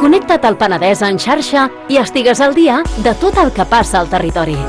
Connecta't al Penedès en xarxa i estigues al dia de tot el que passa al territori.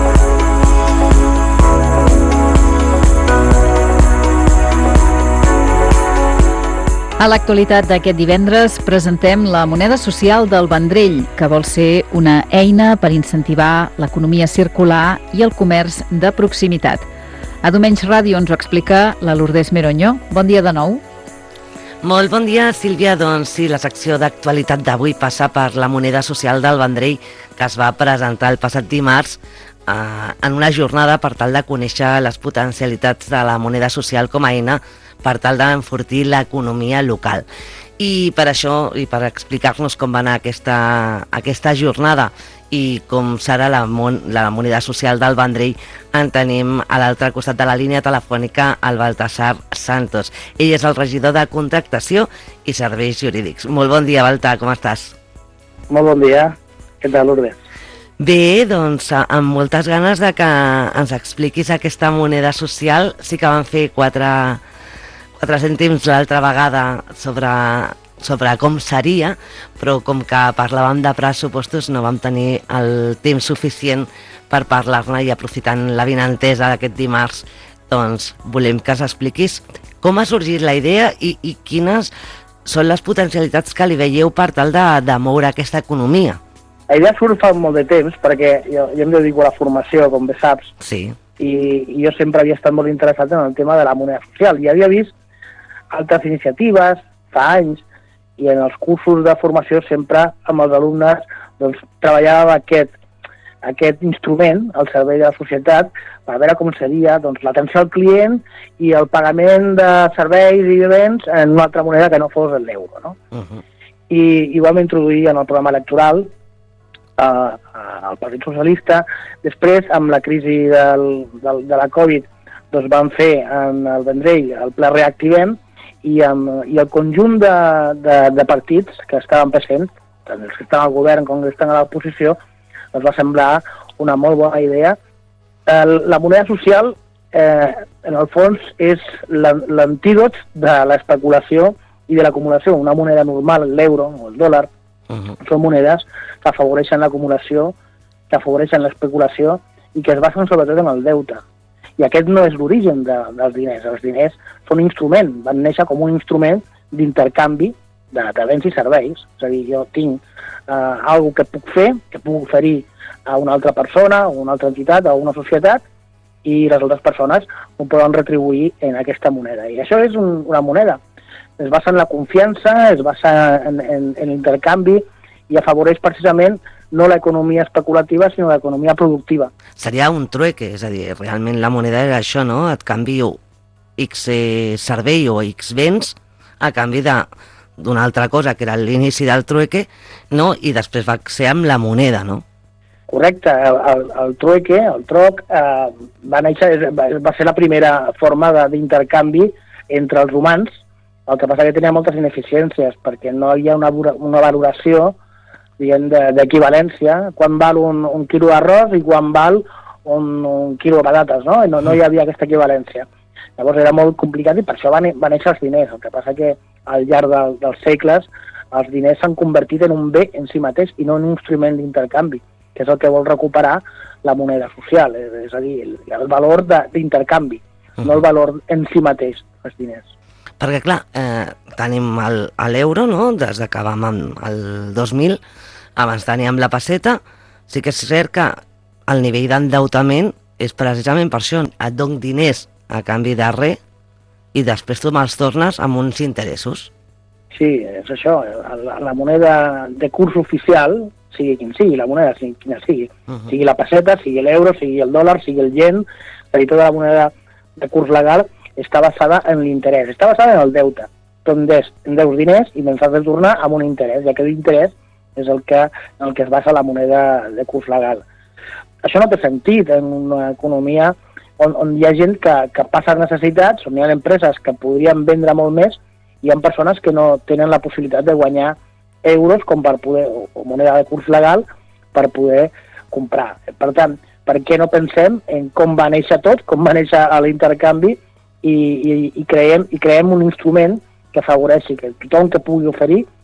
A l'actualitat d'aquest divendres presentem la moneda social del Vendrell, que vol ser una eina per incentivar l'economia circular i el comerç de proximitat. A Domenys Ràdio ens ho explica la Lourdes Meroño. Bon dia de nou. Molt bon dia, Sílvia. Doncs sí, la secció d'actualitat d'avui passa per la moneda social del Vendrell, que es va presentar el passat dimarts en una jornada per tal de conèixer les potencialitats de la moneda social com a eina per tal d'enfortir l'economia local. I per això, i per explicar-nos com va anar aquesta jornada i com serà la moneda social del Vendrell, en tenim a l'altre costat de la línia telefònica el Baltasar Santos. Ell és el regidor de Contractació i Serveis Jurídics. Molt bon dia, Balta, com estàs? Molt bon dia. Què tal, Lourdes? Bé, doncs amb moltes ganes de que ens expliquis aquesta moneda social. Sí que van fer 4 cèntims l'altra vegada sobre com seria, però com que parlàvem de pressupostos no vam tenir el temps suficient per parlar-ne, i aprofitant l'avinentesa d'aquest dimarts, doncs volem que s'expliquis com ha sorgit la idea i quines són les potencialitats que li veieu per tal de moure aquesta economia. La idea surt fa molt de temps, perquè jo em dedico a la formació, com bé saps, sí. I jo sempre havia estat molt interessat en el tema de la moneda social, i havia vist altres iniciatives fa anys, i en els cursos de formació sempre amb els alumnes doncs, treballàvem aquest instrument al servei de la societat per veure com seria doncs, l'atenció al client i el pagament de serveis i de béns en una altra moneda que no fos l'euro, no? I ho vam introduir en el programa electoral al Partit Socialista. Després, amb la crisi de la Covid, doncs vam fer en el Vendrell el Ple Reactivem, i el conjunt de partits que estaven presents, tant els que estan al govern com els que estan a l'oposició, ens va semblar una molt bona idea. La moneda social, en el fons, és l'antídot de l'especulació i de l'acumulació. Una moneda normal, l'euro o el dòlar, són monedes que afavoreixen l'acumulació, que afavoreixen l'especulació i que es basen sobretot en el deute. I aquest no és l'origen dels diners. Els diners són un instrument, van néixer com un instrument d'intercanvi de béns i serveis. És a dir, jo tinc alguna que puc fer, que puc oferir a una altra persona, a una altra entitat, a una societat, i les altres persones ho poden retribuir en aquesta moneda. I això és una moneda. Es basa en la confiança, es basa en l'intercanvi i afavoreix precisament no l'economia especulativa, sinó l'economia productiva. Seria un trueque, és a dir, realment la moneda era això, no? Et canvio X servei o X béns a canvi d'una altra cosa, que era l'inici del trueque, no? I després va ser amb la moneda, no? Correcte, el trueque, el troc, va ser la primera forma d'intercanvi entre els humans. El que passa que tenia moltes ineficiències, perquè no hi havia una valoració d'equivalència, quan val un quilo d'arròs i quan val un quilo de patates, no? No hi havia aquesta equivalència. Llavors era molt complicat i per això van néixer els diners. El que passa que al llarg dels segles els diners s'han convertit en un bé en si mateix i no en un instrument d'intercanvi, que és el que vol recuperar la moneda social, és a dir, el valor d'intercanvi, no el valor en si mateix, els diners. Perquè, clar, tenim l'euro, no?, des que vam el 2000, abans teníem la pesseta. Sí que és cert que el nivell d'endeutament és precisament per això, et dono diners a canvi de res i després tu me'ls tornes amb uns interessos. Sí, és això, la moneda de curs oficial, sigui quin sigui, la moneda quina sigui, sigui la pesseta, sigui l'euro, sigui el dòlar, sigui el yen, és a dir, tota la moneda de curs legal està basada en l'interès, està basada en el deute. Tu em deus diners i me'n fas de tornar amb un interès, i aquest interès és en el que es basa la moneda de curs legal. Això no té sentit en una economia on hi ha gent que passa necessitats, on hi ha empreses que podrien vendre molt més, i hi ha persones que no tenen la possibilitat de guanyar euros com per poder, o moneda de curs legal, per poder comprar. Per tant, per què no pensem en com va néixer tot, com va néixer l'intercanvi, i creem un instrument que afavoreixi que tothom que pugui oferir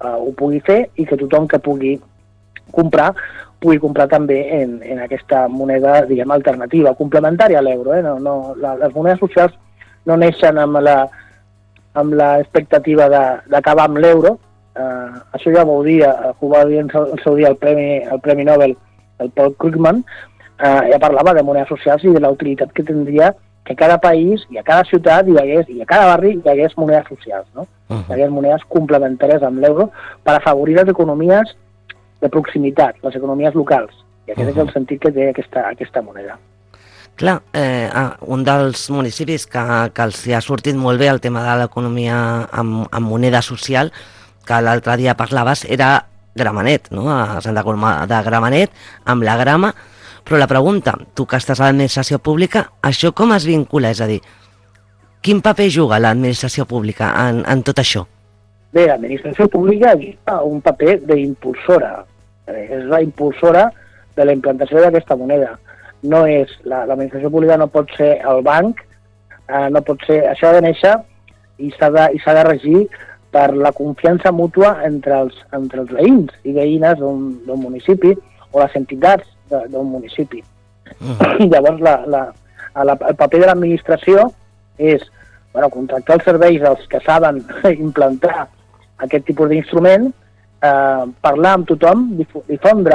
ho pugui fer i que tothom que pugui comprar també en aquesta moneda, diguem, alternativa, complementària a l'euro. Les monedes socials no neixen amb l'expectativa d'acabar amb l'euro. Això ja ho va dir en el seu dia el Premi Nobel, el Paul Krugman, ja parlava de monedes socials i de la utilitat que tindria que a cada país i a cada ciutat i a cada barri hi hagués monedes socials, no? Hi hagués monedes complementàries amb l'euro per afavorir les economies de proximitat, les economies locals. I aquest és el sentit que té aquesta moneda. Clar, un dels municipis que els ha sortit molt bé el tema de l'economia amb moneda social, que l'altre dia parlaves, era Gramenet, no? A Santa Coloma de Gramenet, amb la grama. Però la pregunta, tu que estàs a l'administració pública, això com es vincula? És a dir, quin paper juga l'administració pública en tot això? Bé, l'administració pública juga un paper d'impulsora. És la impulsora de la implantació d'aquesta moneda. No és, l'administració pública no pot ser el banc, no pot ser, això ha de néixer i s'ha de regir per la confiança mútua entre els veïns i veïnes d'un municipi o les entitats d'un municipi. Llavors, el paper de l'administració és contractar els serveis dels que saben implantar aquest tipus d'instrument, parlar amb tothom, difondre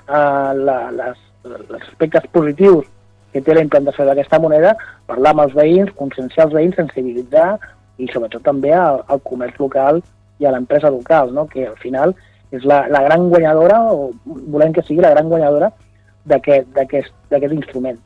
els aspectes positius que té la implantació d'aquesta moneda, parlar amb els veïns, conscienciar els veïns, sensibilitzar i sobretot també al comerç local i a l'empresa local, no? Que al final és la gran guanyadora, o volem que sigui la gran guanyadora d'aquest instrument.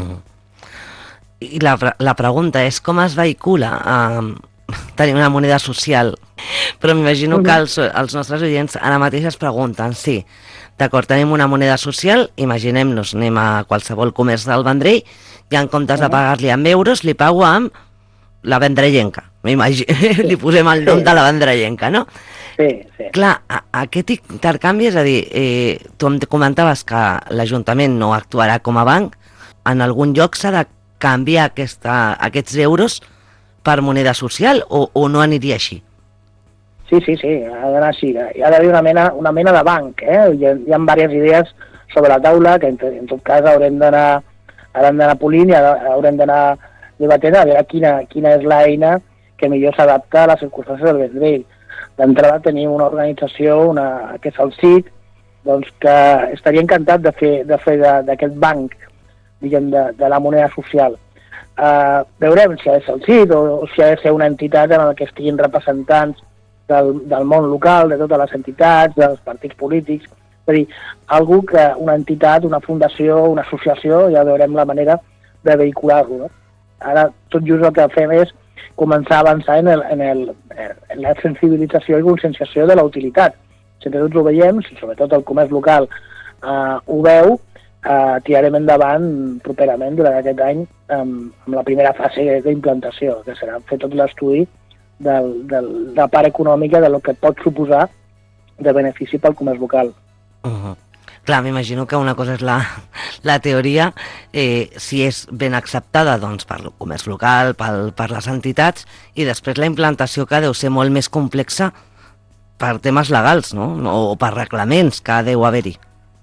I la pregunta és com es vehicula tenir una moneda social? Però m'imagino que els nostres oients ara mateix es pregunten, sí, d'acord, tenim una moneda social, imaginem-nos, anem a qualsevol comerç del Vendrell i en comptes de pagar-li amb euros, li pago amb la vendrellenca. Li posem el nom de la vendrellenca, no? Sí. Clar, aquest intercanvi, és a dir, tu em comentaves que l'Ajuntament no actuarà com a banc, en algun lloc s'ha de canviar aquests euros per moneda social o no aniria així? Sí, ha d'anar així. Hi ha d'haver una mena de banc. Hi ha diverses idees sobre la taula que en tot cas haurem d'anar polint i haurem d'anar debatent a veure quina és l'eina que millor s'adapta a les circumstàncies del Vendrell. D'entrada tenim una organització, que és el CIT, doncs, que estaria encantat de fer d'aquest banc, diguem, de la moneda social. Veurem si ha de ser el CIT o si ha de ser una entitat en què estiguin representants del món local, de totes les entitats, dels partits polítics. És a dir, una entitat, una fundació, una associació, ja veurem la manera de vehicular-lo. No? Ara tot just el que fem és començar a avançar en la sensibilització i conscienciació de la utilitat. Si tots ho veiem, si sobretot el comerç local ho veu, tirarem endavant properament durant aquest any amb la primera fase d'implantació, que serà fer tot l'estudi de la part econòmica del que pot suposar de benefici pel comerç local. Clar, m'imagino que una cosa és la teoria, si és ben acceptada doncs, per el comerç local, per les entitats, i després la implantació, que deu ser molt més complexa per temes legals, no? O per reglaments que deu haver-hi.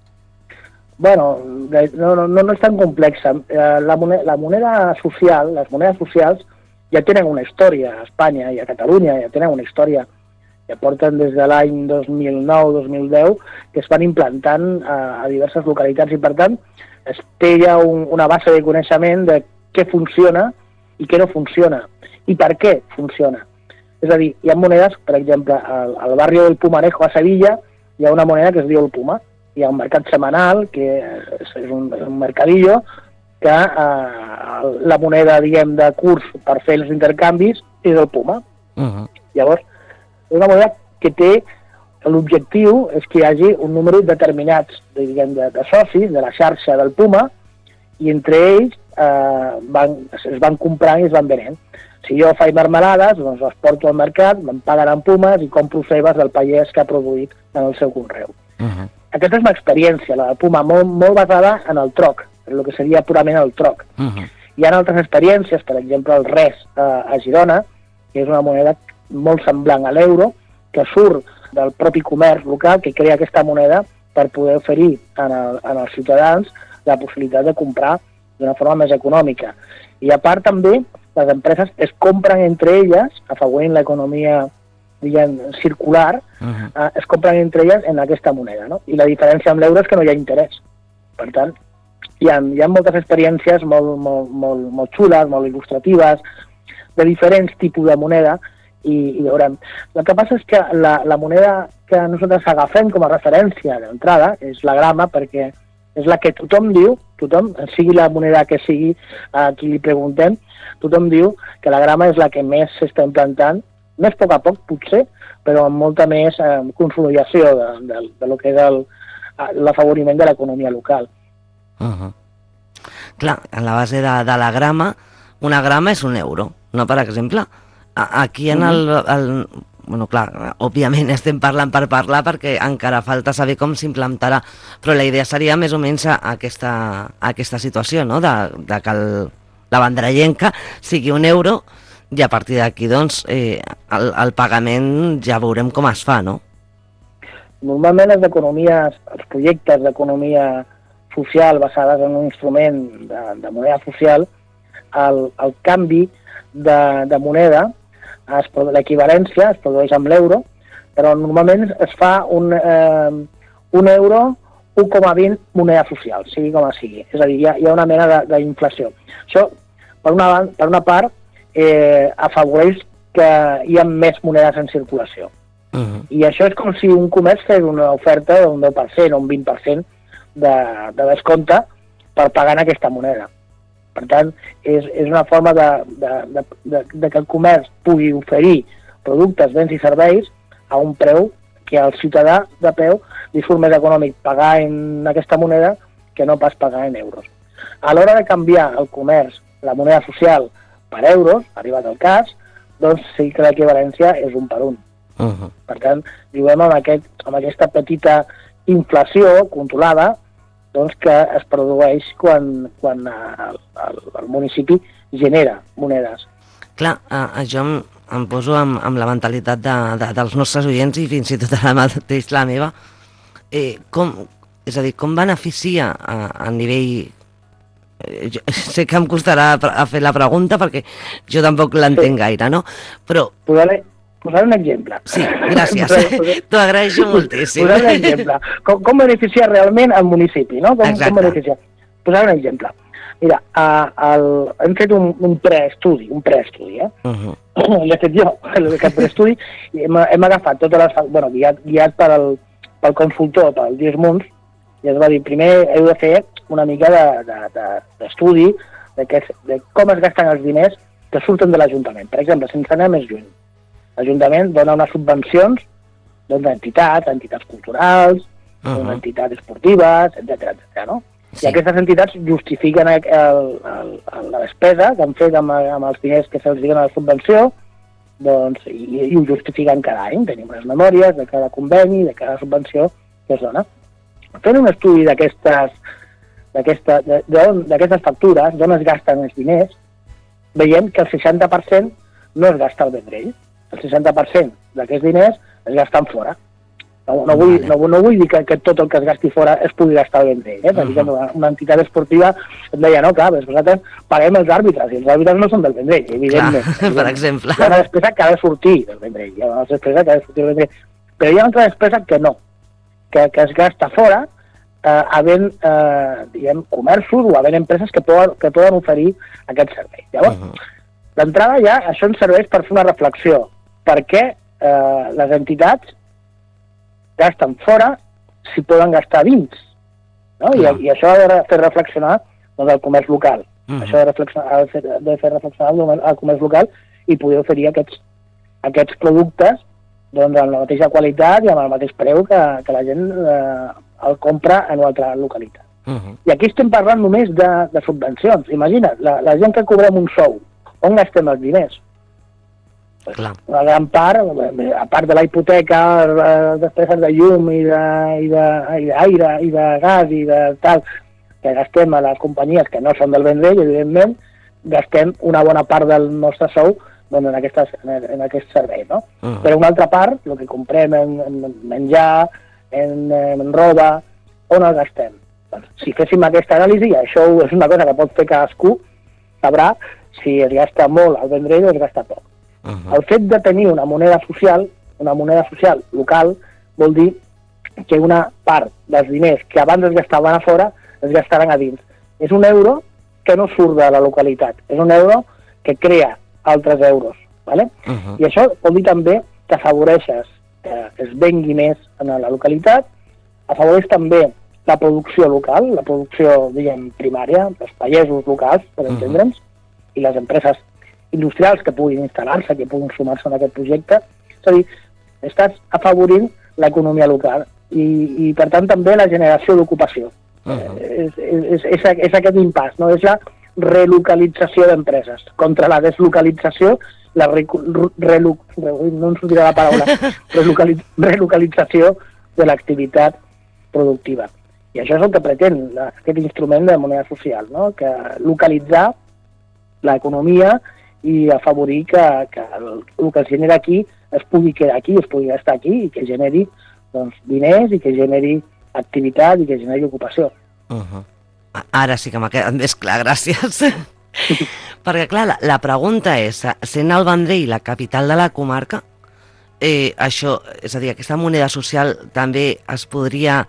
Bueno, no és tan complexa. La moneda social, les monedes socials ja tenen una història a Espanya i a Catalunya, ja tenen una història, ja porten des de l'any 2009-2010 que es van implantant a diverses localitats i per tant es té ja una base de coneixement de què funciona i què no funciona i per què funciona. És a dir, hi ha monedes, per exemple, al barri del Pumarejo a Sevilla hi ha una moneda que es diu el Puma. Hi ha un mercat setmanal, que és un mercadillo, que la moneda, diguem, de curs per fer els intercanvis és el Puma. Llavors, és una moneda que té l'objectiu és que hi hagi un número determinat de socis de la xarxa del Puma i entre ells es van comprant i es van venent. Si jo faig marmelades, doncs les porto al mercat, me'n paguen en Pumes i compro cebes del pagès que ha produït en el seu conreu. Aquesta és una experiència, la del Puma, molt basada en el troc, en el que seria purament el troc. Hi ha altres experiències, per exemple el res a Girona, que és una moneda molt semblant a l'euro, que surt del propi comerç local que crea aquesta moneda per poder oferir als ciutadans la possibilitat de comprar d'una forma més econòmica. I a part també les empreses es compren entre elles, afavorint l'economia circular, es compren entre elles en aquesta moneda, no? I la diferència amb l'euro és que no hi ha interès. Per tant, hi ha moltes experiències molt xules, molt il·lustratives, de diferents tipus de moneda, i veurem. El que passa és que la moneda que nosaltres agafem com a referència d'entrada és la grama, perquè és la que tothom diu, sigui la moneda que sigui a qui li preguntem, tothom diu que la grama és la que més s'està implantant, més a poc, potser, però amb molta més consolidació de lo que és l'afavoriment de l'economia local. Clar, en la base de la grama, una grama és un euro, no? Per exemple, aquí en bueno, clar, òbviament estem parlant per parlar perquè encara falta saber com s'implantarà, però la idea seria més o menys aquesta situació, no? De que la vendrellenca sigui un euro i a partir d'aquí, doncs, el pagament ja veurem com es fa, no? Normalment els projectes d'economia social basades en un instrument de moneda social, el canvi de moneda, l'equivalència es produeix amb l'euro, però normalment es fa un euro 1,20 moneda social, sigui com sigui. És a dir, hi ha una mena d'inflació. Això, per una part, afavoreix que hi ha més monedes en circulació. I això és com si un comerç fes una oferta d'un 10% o un 20% de descompte per pagar en aquesta moneda. Per tant, és una forma de que el comerç pugui oferir productes, béns i serveis a un preu que al ciutadà de peu li surt més econòmic pagar en aquesta moneda que no pas pagar en euros. A l'hora de canviar el comerç, la moneda social, per euros, arribat el cas, doncs sí que l'equivalència és 1 per 1. Per tant, juguem amb aquesta petita inflació controlada doncs, que es produeix quan el municipi genera monedes. Clar, jo em poso amb la mentalitat dels nostres oients i fins i tot ara mateix la meva. És a dir, com beneficia a nivell... Sé que em costarà fer la pregunta perquè jo tampoc l'entenc gaire, no? Però... Posar un exemple. Sí, gràcies. T'ho agraeixo moltíssim. Posar un exemple. Com beneficia realment el municipi, no? Com beneficia? Posar un exemple. Mira, hem fet un preestudi, l'he fet jo, aquest preestudi, i hem agafat totes les... Bueno, guiat pel consultor, pel Lluís Munts, i es va dir, primer heu de fer una mica d'estudi de com es gasten els diners que surten de l'Ajuntament. Per exemple, sense anar més lluny. L'Ajuntament dona unes subvencions a entitats culturals, entitats esportives, etc. No? Sí. I aquestes entitats justifiquen la despesa que han fet amb els diners que se'ls diguen a la subvenció, doncs, i ho justifiquen cada any. Tenim unes memòries de cada conveni, de cada subvenció que es dona. Fent un estudi d'aquestes factures, d'on es gasten els diners, veiem que el 60% no es gasta al Vendrell. El 60% d'aquests diners es gasten fora. No vull dir que tot el que es gasti fora es pugui gastar al Vendrell. Una entitat esportiva em deia, no, clar, nosaltres paguem els àrbitres, i els àrbitres no són del Vendrell, evidentment. Clar, per exemple. Hi ha una despesa que ha de sortir del Vendrell, però hi ha una altra despesa que no, que es gasta fora, havent comerços o havent empreses que poden oferir aquest servei. Llavors, d'entrada ja això ens serveix per fer una reflexió. Per què les entitats gasten fora si poden gastar dins? No? I això ha de fer reflexionar el comerç local. Això ha de fer reflexionar el comerç local i poder oferir aquests productes amb la mateixa qualitat i amb el mateix preu que la gent el compra en una altra localitat. I aquí estem parlant només de subvencions. Imagina't, la gent que cobrem un sou, on gastem els diners? Una gran part, a part de la hipoteca, despeses de llum i d'aire i de gas i de tal, que gastem a les companyies que no són del Vendrell, evidentment, gastem una bona part del nostre sou doncs, en aquest servei, no? Però una altra part, el que comprem en menjar, en roba, on el gastem? Doncs, si féssim aquesta anàlisi, i això és una cosa que pot fer cadascú, sabrà si es gasta molt al Vendrell o es gasta poc. El fet de tenir una moneda social local, vol dir que una part dels diners que abans es gastaven a fora es gastaran a dins. És un euro que no surt de la localitat, és un euro que crea altres euros. ¿Vale? I això vol dir també que afavoreixes que es vengui més en la localitat, afavoreix també la producció local, la producció, diguem, primària, els pagesos locals, per entendre'ns, i les empreses industrials que puguin instal·lar-se, que puguin sumar-se en aquest projecte. És a dir, estàs afavorint l'economia local i per tant, també la generació d'ocupació. És aquest impàs, no? És la relocalització d'empreses. Contra la deslocalització, no em sortirà la paraula, relocalització de l'activitat productiva. I això és el que pretén aquest instrument de moneda social, no? Que localitzar l'economia i afavorir que el que es genera aquí es pugui quedar aquí, es pugui gastar aquí i que generi diners i que generi activitat i que generi ocupació. Ara sí que m'ha quedat més clar, gràcies. Perquè, clar, la pregunta és, sent el Vendrell la capital de la comarca, això, és a dir, aquesta moneda social també es podria...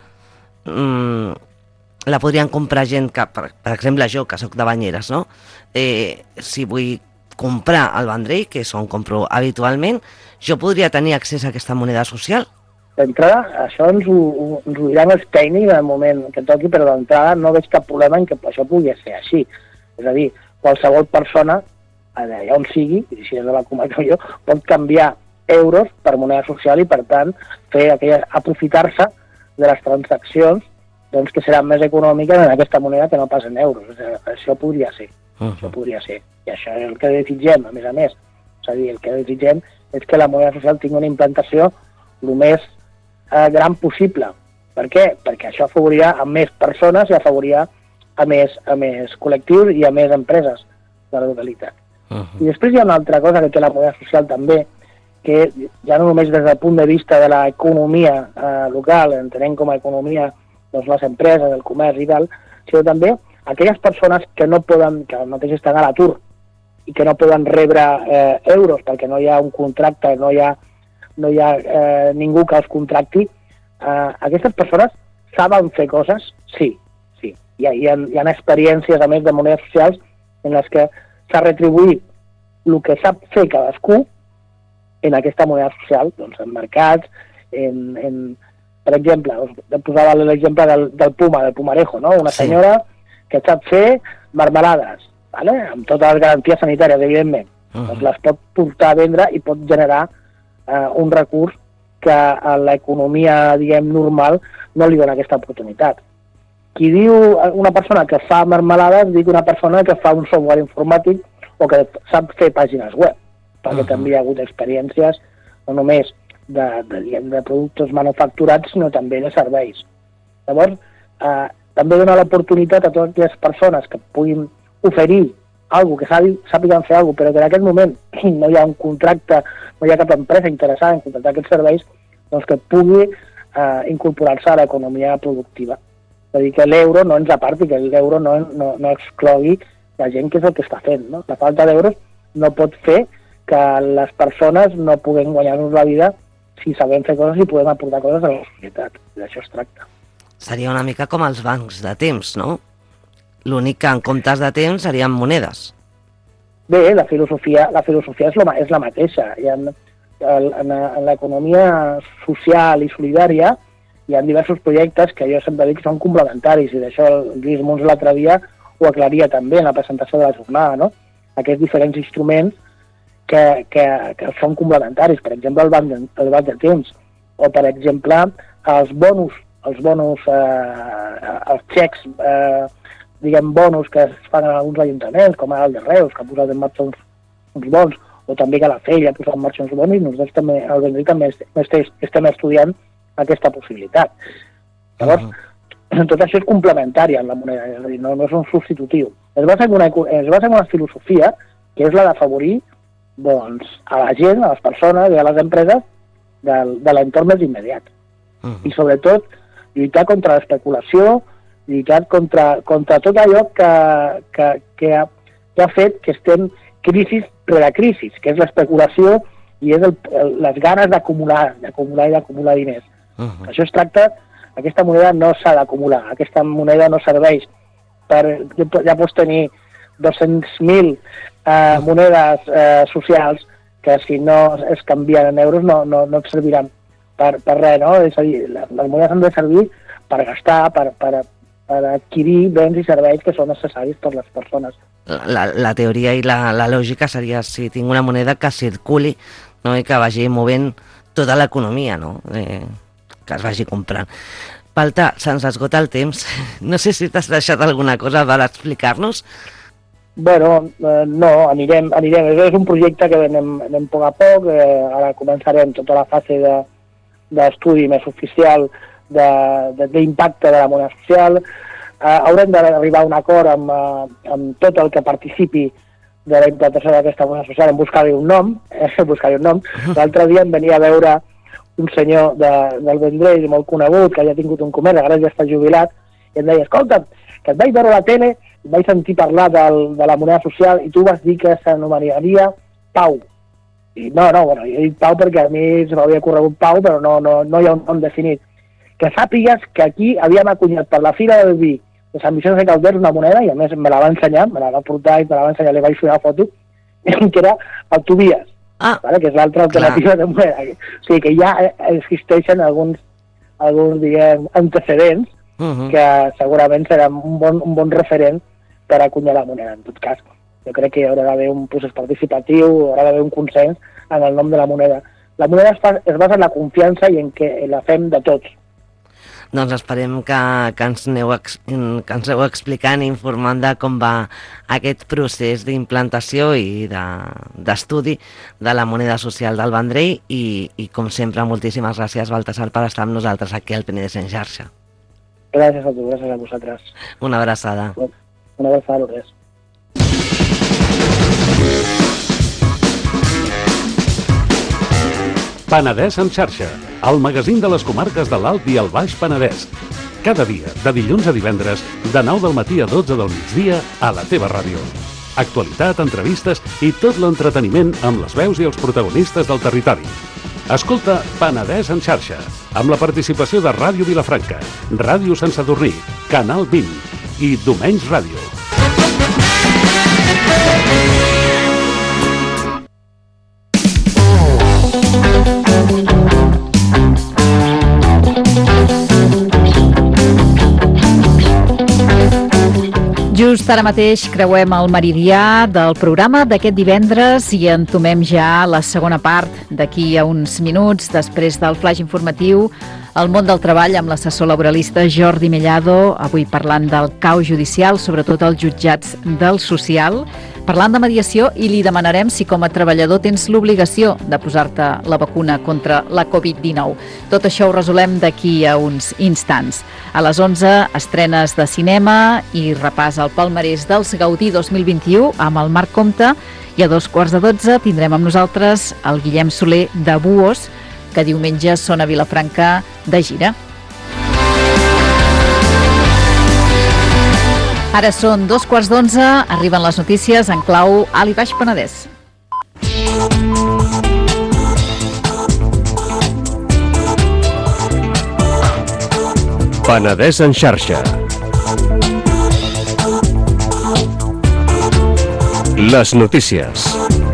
la podrien comprar gent que, per exemple, jo, que sóc de Banyeres, no? Si vull comprar al Vendrell, que és on compro habitualment, jo podria tenir accés a aquesta moneda social? D'entrada, això ens ho diran els tècnics en el moment que toqui, però d'entrada no veig cap problema en que això pugui ser així. És a dir, qualsevol persona, allà on sigui, i si és de la comarca jo, pot canviar euros per moneda social i, per tant, aprofitar-se de les transaccions que seran més econòmiques en aquesta moneda que no pas en euros. Això podria ser. Això podria ser. I això és el que desitgem, a més. És a dir, el que desitgem és que la moneda social tingui una implantació el més gran possible. Per què? Perquè això afavorirà a més persones i afavorirà a més col·lectius i a més empreses de la localitat. I després hi ha una altra cosa que té la moneda social també, que ja no només des del punt de vista de l'economia local, entenem com a economia les empreses, el comerç i tal, sinó també aquelles persones que no poden, que mateix estan a l'atur i que no poden rebre euros perquè no hi ha un contracte, no hi ha ningú que els contracti, aquestes persones saben fer coses? Sí. Hi ha experiències, a més, de monedes socials en les que s'ha retribuït el que sap fer cadascú en aquesta moneda social, doncs en mercats, per exemple, us posava l'exemple del Puma, del Pumarejo, no? Una senyora que sap fer marmelades, ¿vale? Amb totes les garanties sanitàries, evidentment. Doncs les pot portar a vendre i pot generar un recurs que a l'economia, diguem, normal no li dona aquesta oportunitat. Qui diu una persona que fa marmelades, diu una persona que fa un software informàtic o que sap fer pàgines web, perquè també hi ha hagut experiències no només de productes manufacturats, sinó també de serveis. Llavors, també dona l'oportunitat a totes les persones que puguin oferir alguna cosa, que sàpiguen fer alguna cosa, però que en aquest moment no hi ha un contracte, no hi ha cap empresa interessada en contractar aquests serveis, doncs que pugui incorporar-se a l'economia productiva. És a dir, que l'euro no ens aparti, que l'euro no exclogui la gent que és el que està fent. No? La falta d'euros no pot fer que les persones no puguem guanyar-nos la vida si sabem fer coses i podem aportar coses a la societat. D'això es tracta. Seria una mica com els bancs de temps, no? L'únic que en comptes de temps serien monedes. Bé, la filosofia és la mateixa. En l'economia social i solidària hi ha diversos projectes que jo sempre dic que són complementaris, i d'això el Lluís Muns l'altre dia ho aclaria també en la presentació de la jornada, no? Aquests diferents instruments que són complementaris, per exemple el banc de temps, o per exemple els xecs, diguem, bonus que es fan en alguns ajuntaments, com ara el de Reus, que ha posat en marxa uns bons, o també que la FEI ha posat en marxa uns bons, i nosaltres també, al Vendrell també estem estudiant aquesta possibilitat. Llavors, tot això és complementari en la moneda, és a dir, no és un substitutiu. Es basa en una filosofia que és la d'afavorir doncs, a la gent, a les persones i a les empreses de l'entorn més immediat. I sobretot lluitar contra l'especulació, lluitar contra tot allò que ha fet que estem crisi rere crisi, que és l'especulació i és les ganes d'acumular diners. Això es tracta, aquesta moneda no s'ha d'acumular, aquesta moneda no serveix ja pots tenir 200.000 monedes socials que si no es canvien en euros no et serviran per res, no? És a dir, les monedes han de servir per gastar, per adquirir béns i serveis que són necessaris per les persones. La teoria i la lògica seria si tinc una moneda que circuli, no? I que vagi movent tota l'economia, no? Que es vagi comprant. Palta, se'ns esgota el temps. No sé si t'has deixat alguna cosa per explicar-nos. Bueno, no, anirem. És un projecte que anem a poc. Ara començarem tota la fase d'estudi més oficial d'impacte de la moneda social. Haurem d'arribar a un acord amb tot el que participi de la implantació d'aquesta moneda social en buscar-hi un nom. L'altre dia em venia a veure un senyor del Vendrell molt conegut, que ja ha tingut un comerç, ara ja està jubilat, i em deia, escolta, que et vaig veure a la tele, vaig sentir parlar de la moneda social i tu vas dir que s'anomenaria Pau. I bueno, jo he dit Pau perquè a mi se m'havia corregut Pau, però no hi ha un nom definit. Que sàpigues que aquí havíem acunyat per la Fira del Vi de Sant Vicenç de Calders una moneda, i a més me la va ensenyar, me la va portar i me la va ensenyar, li vaig fer una foto, que era el Tobias, vale? Que és l'altra alternativa de moneda. O sigui que ja existeixen alguns diguem, antecedents que segurament seran un bon referent per acunyar la moneda. En tot cas, jo crec que hi haurà d'haver un procés participatiu, haurà d'haver un consens en el nom de la moneda. La moneda es basa en la confiança i en que la fem de tots. Doncs esperem que ens aneu explicant i informant de com va aquest procés d'implantació i d'estudi de la moneda social del Vendrell i com sempre, moltíssimes gràcies, Baltasar, per estar amb nosaltres aquí al Penedès en xarxa. Gràcies a tu, gràcies a vosaltres. Una abraçada. Una abraçada, Lourdes. Penedès en xarxa, el magazín de les comarques de l'Alt i el Baix Penedès. Cada dia, de dilluns a divendres, de 9 del matí a 12 del migdia, a la teva ràdio. Actualitat, entrevistes i tot l'entreteniment amb les veus i els protagonistes del territori. Escolta Penedès en xarxa, amb la participació de Ràdio Vilafranca, Ràdio Sant Sadurní, Canal 20 i Domenys Ràdio. Just ara mateix creuem el meridià del programa d'aquest divendres i entomem ja la segona part d'aquí a uns minuts, després del flaix informatiu, el món del treball amb l'assessor laboralista Jordi Mellado, avui parlant del caos judicial, sobretot als jutjats del social, parlant de mediació, i li demanarem si com a treballador tens l'obligació de posar-te la vacuna contra la Covid-19. Tot això ho resolem d'aquí a uns instants. A les 11, estrenes de cinema i repàs al palmarès dels Gaudí 2021 amb el Marc Comte, i a 2:15 tindrem amb nosaltres el Guillem Soler de Buos, que diumenge són a Vilafranca de gira. Ara són 2:15, arriben les notícies en clau Alt i Baix Penedès. Penedès en xarxa. Les notícies.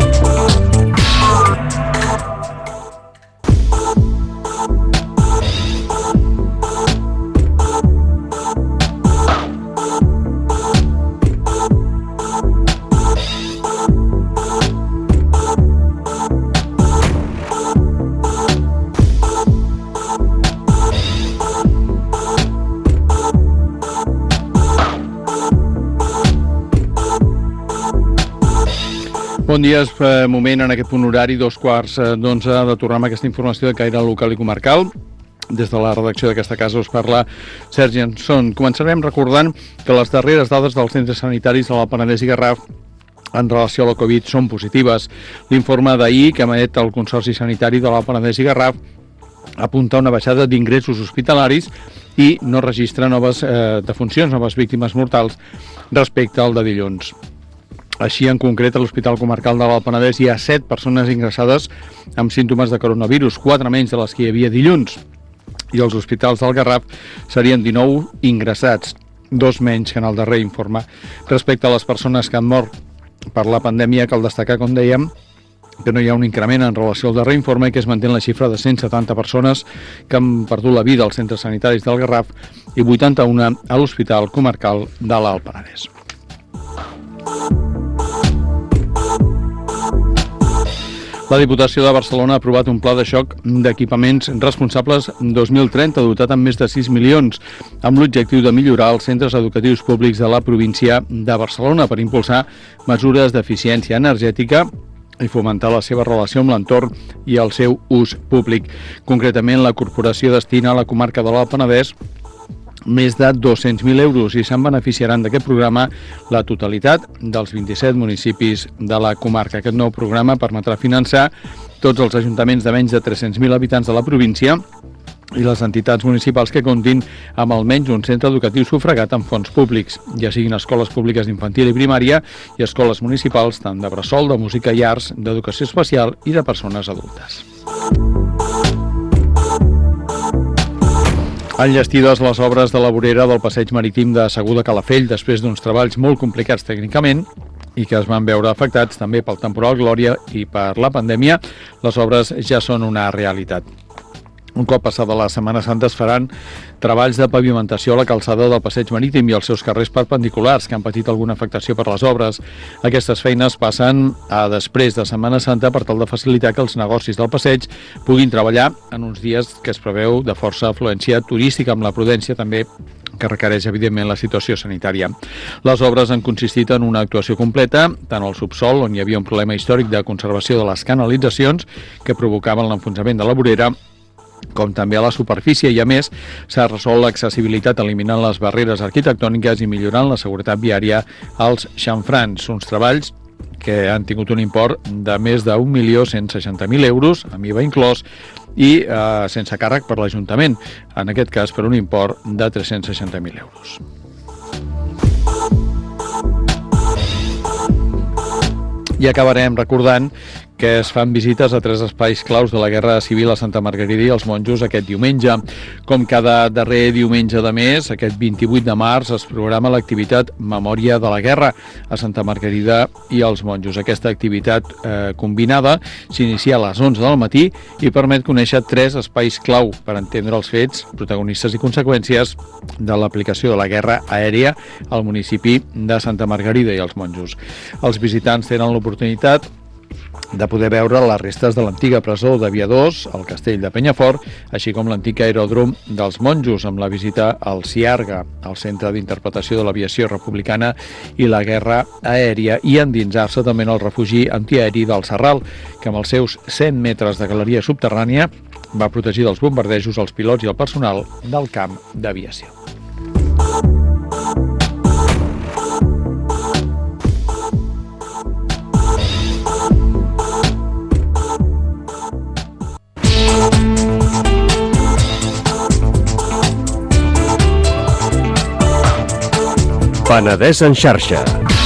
Bon dia, és moment en aquest punt horari, 2:15 de tornar amb aquesta informació de caire local i comarcal. Des de la redacció d'aquesta casa us parla Sergi Anson. Començarem recordant que les darreres dades dels centres sanitaris de la Penedès i Garraf en relació a la Covid són positives. L'informe d'ahir que emet el Consorci Sanitari de l'Alt Penedès i Garraf apunta una baixada d'ingressos hospitalaris i no registra noves defuncions, noves víctimes mortals respecte al de dilluns. Així, en concret, a l'Hospital Comarcal de l'Alt Penedès hi ha 7 persones ingressades amb símptomes de coronavirus, 4 menys de les que hi havia dilluns. I als hospitals del Garraf serien 19 ingressats, 2 menys que en el darrer informe. Respecte a les persones que han mort per la pandèmia, cal destacar, com dèiem, que no hi ha un increment en relació al darrer informe i que es manté la xifra de 170 persones que han perdut la vida als centres sanitaris del Garraf i 81 a l'Hospital Comarcal de l'Alt Penedès. La Diputació de Barcelona ha aprovat un pla de xoc d'equipaments responsables 2030 dotat amb més de 6 milions amb l'objectiu de millorar els centres educatius públics de la província de Barcelona per impulsar mesures d'eficiència energètica i fomentar la seva relació amb l'entorn i el seu ús públic. Concretament, la corporació destina a la comarca de l'Alt Penedès més de 200.000 euros i se'n beneficiaran d'aquest programa la totalitat dels 27 municipis de la comarca. Aquest nou programa permetrà finançar tots els ajuntaments de menys de 300.000 habitants de la província i les entitats municipals que comptin amb almenys un centre educatiu sufragat amb fons públics, ja siguin escoles públiques d'infantil i primària i escoles municipals tant de bressol, de música i arts, d'educació especial i de persones adultes. Enllestides les obres de la vorera del passeig marítim de Segur de Calafell després d'uns treballs molt complicats tècnicament i que es van veure afectats també pel temporal Glòria i per la pandèmia, les obres ja són una realitat. Un cop passada la Setmana Santa es faran treballs de pavimentació a la calçada del passeig marítim i els seus carrers perpendiculars que han patit alguna afectació per les obres. Aquestes feines passen a després de Setmana Santa per tal de facilitar que els negocis del passeig puguin treballar en uns dies que es preveu de força afluència turística amb la prudència també que requereix, evidentment, la situació sanitària. Les obres han consistit en una actuació completa, tant al subsol, on hi havia un problema històric de conservació de les canalitzacions que provocaven l'enfonsament de la vorera, com també a la superfície i, a més, s'ha resolt l'accessibilitat eliminant les barreres arquitectòniques i millorant la seguretat viària als xamfrans. Uns treballs que han tingut un import de més de 1.160.000 euros, amb IVA inclòs, i sense càrrec per l'Ajuntament, en aquest cas per un import de 360.000 euros. I acabarem recordant que es fan visites a 3 espais claus de la Guerra Civil a Santa Margarida i els monjos aquest diumenge. Com cada darrer diumenge de mes, aquest 28 de març es programa l'activitat Memòria de la Guerra a Santa Margarida i els monjos. Aquesta activitat combinada s'inicia a les 11 del matí i permet conèixer 3 espais clau per entendre els fets, protagonistes i conseqüències de l'aplicació de la guerra aèria al municipi de Santa Margarida i els monjos. Els visitants tenen l'oportunitat de poder veure les restes de l'antiga presó d'aviadors, el castell de Penyafort, així com l'antic aeròdrom dels monjos, amb la visita al CIARGA, el Centre d'Interpretació de l'Aviació Republicana i la Guerra Aèria, i endinsar-se també en el refugi antiaeri del Serral, que amb els seus 100 metres de galeria subterrània va protegir dels bombardejos els pilots i el personal del camp d'aviació. Penedès en xarxa.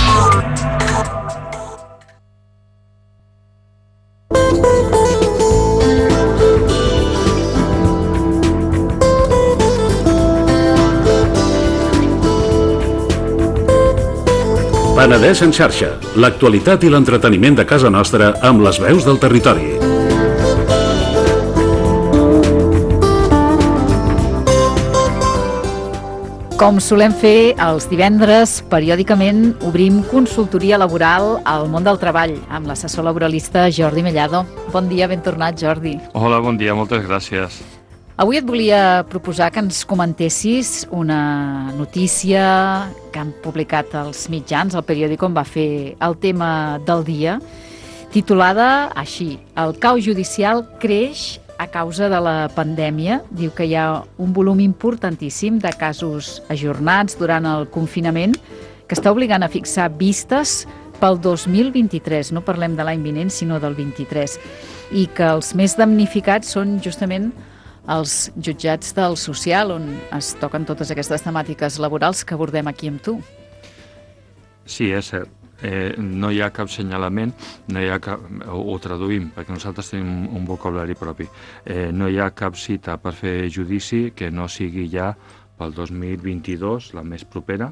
Penedès en xarxa, l'actualitat i l'entreteniment de casa nostra amb les veus del territori. Com solem fer els divendres, periòdicament obrim consultoria laboral al món del treball amb l'assessor laboralista Jordi Mellado. Bon dia, ben tornat, Jordi. Hola, bon dia, moltes gràcies. Avui et volia proposar que ens comentessis una notícia que han publicat els mitjans, el periòdic on va fer el tema del dia, titulada així: el caos judicial creix a causa de la pandèmia. Diu que hi ha un volum importantíssim de casos ajornats durant el confinament que està obligant a fixar vistes pel 2023, no parlem de l'any vinent, sinó del 23, i que els més damnificats són justament els jutjats del social, on es toquen totes aquestes temàtiques laborals que abordem aquí amb tu. Sí, és cert. No hi ha cap senyalament, no hi ha cap, ho traduïm, perquè nosaltres tenim un vocabulari propi. No hi ha cap cita per fer judici que no sigui ja pel 2022, la més propera,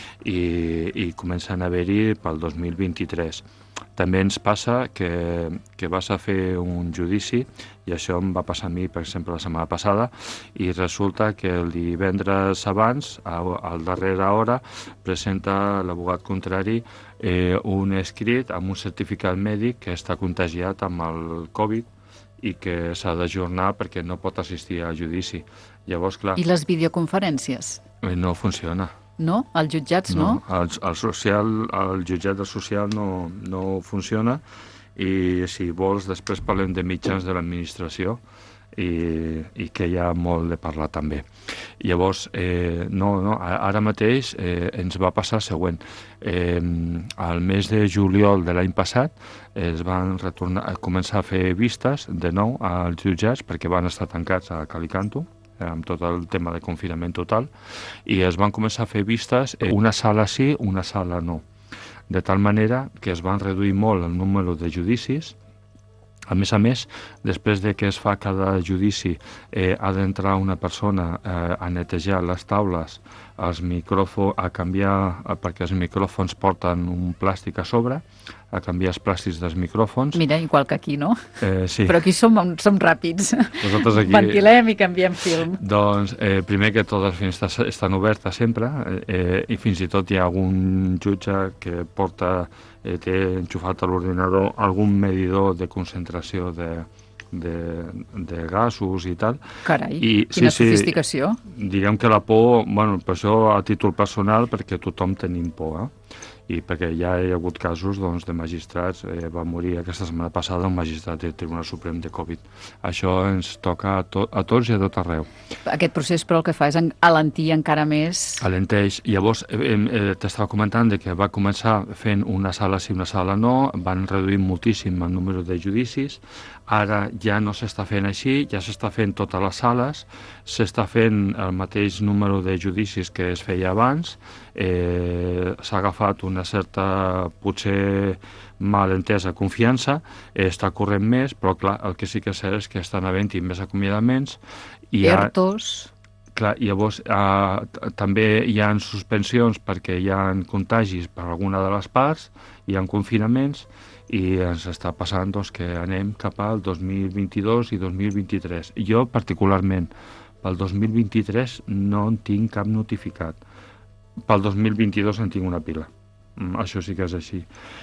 i comencen a haver-hi pel 2023. També ens passa que vas a fer un judici, i això em va passar a mi, per exemple, la setmana passada, i resulta que el divendres abans, al darrera hora, presenta l'abogat contrari un escrit amb un certificat mèdic que està contagiat amb el Covid i que s'ha d'ajornar perquè no pot assistir al judici. Llavors, clar... I les videoconferències? No funciona. No? Als jutjats no? El jutjat del social no funciona, i si vols després parlem de mitjans de l'administració i que hi ha molt de parlar també. Llavors, ara mateix ens va passar el següent. Al mes de juliol de l'any passat es van començar a fer vistes de nou als jutjats perquè van estar tancats a Calicanto, amb tot el tema de confinament total, i es van començar a fer vistes, una sala sí, una sala no. De tal manera que es van reduir molt el número de judicis. A més, després de que es fa cada judici, ha d'entrar una persona a netejar les taules, els micròfons, a canviar, perquè els micròfons porten un plàstic a sobre, a canviar els plàstics dels micròfons. Mira, igual que aquí, no? Sí. Però aquí som ràpids. Nosaltres aquí... Ventilem i canviem film. Doncs, primer que totes les finestres estan obertes sempre, i fins i tot hi ha algun jutge que té enxufat a l'ordinador algun medidor de concentració de gasos i tal. Carai, quina sofisticació. Diguem que la por, per això a títol personal, perquè tothom tenim por, i perquè ja hi ha hagut casos de magistrats, va morir aquesta setmana passada un magistrat del Tribunal Suprem de Covid. Això ens toca a tots i a tot arreu. Aquest procés, però, el que fa és alentir encara més... Alenteix. Llavors, t'estava comentant que va començar fent una sala sí, una sala no, van reduir moltíssim el número de judicis, ara ja no s'està fent així, ja s'està fent totes les sales, s'està fent el mateix número de judicis que es feia abans, s'ha agafat una certa, potser malentesa confiança, està corrent més, però clar, el que sí que és cert és que estan havent-hi més acomiadaments. ERTOs... Clar, llavors també hi ha suspensions perquè hi ha contagis per alguna de les parts, hi ha confinaments, i ens està passant que anem cap al 2022 i 2023. Jo, particularment, pel 2023 no en tinc cap notificat. Pel 2022 en tinc una pila. Això sí que és així.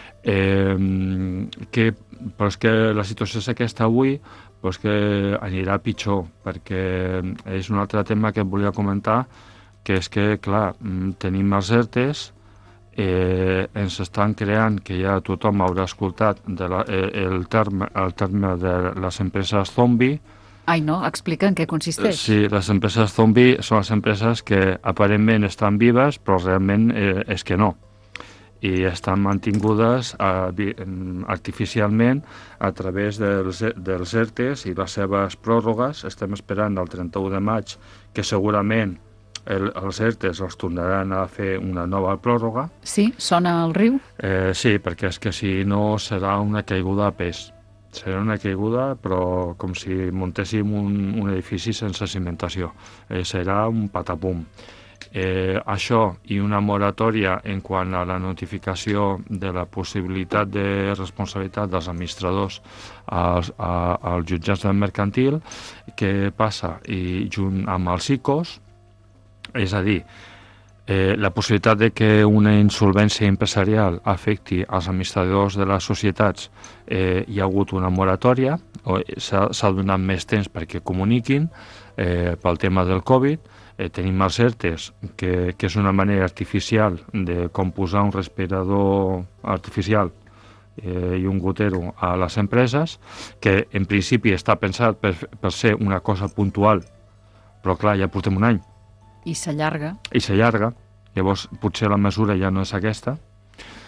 Però és que la situació és aquesta avui, però és que anirà pitjor, perquè és un altre tema que volia comentar, que és que, clar, tenim els ERTEs, ens estan creant, que ja tothom haurà escoltat el terme de les empreses zombi. Ai, no? Explica en què consisteix. Sí, les empreses zombi són les empreses que aparentment estan vives, però realment és que no. I estan mantingudes artificialment a través dels ERTEs i les seves pròrrogues. Estem esperant el 31 de maig, que segurament els ERTEs els tornaran a fer una nova pròrroga. Sí? Sona el riu? Sí, perquè és que si no serà una caiguda a pes. Serà una caiguda, però com si muntéssim un edifici sense cimentació. Serà un patapum. Això i una moratòria en quant a la notificació de la possibilitat de responsabilitat dels administradors als jutjats del mercantil, què passa? I junt amb els ICOs, és a dir, la possibilitat de que una insolvència empresarial afecti els administradors de les societats, hi ha hagut una moratòria, s'ha donat més temps perquè comuniquin pel tema del Covid. Tenim els ERTEs, que és una manera artificial de com posar un respirador artificial i un gotero a les empreses, que en principi està pensat per ser una cosa puntual, però clar, ja portem un any. I s'allarga. I s'allarga, llavors potser la mesura ja no és aquesta.